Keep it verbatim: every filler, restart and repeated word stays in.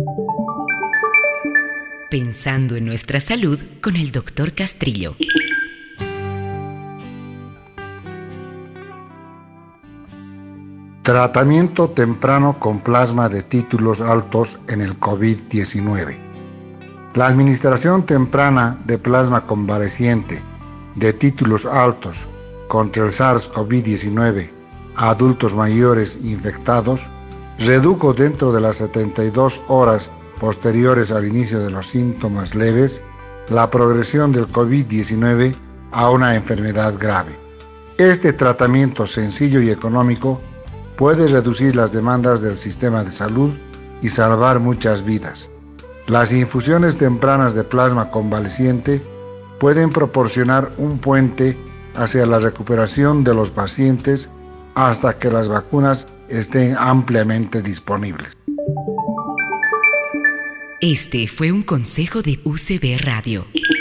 Pensando en nuestra salud con el doctor Castrillo. Tratamiento temprano con plasma de títulos altos en el COVID diecinueve. La administración temprana de plasma convaleciente de títulos altos contra el SARS-CoV diecinueve a adultos mayores infectados redujo dentro de las setenta y dos horas posteriores al inicio de los síntomas leves la progresión del COVID diecinueve a una enfermedad grave. Este tratamiento sencillo y económico puede reducir las demandas del sistema de salud y salvar muchas vidas. Las infusiones tempranas de plasma convaleciente pueden proporcionar un puente hacia la recuperación de los pacientes hasta que las vacunas estén ampliamente disponibles. Este fue un consejo de U C B Radio.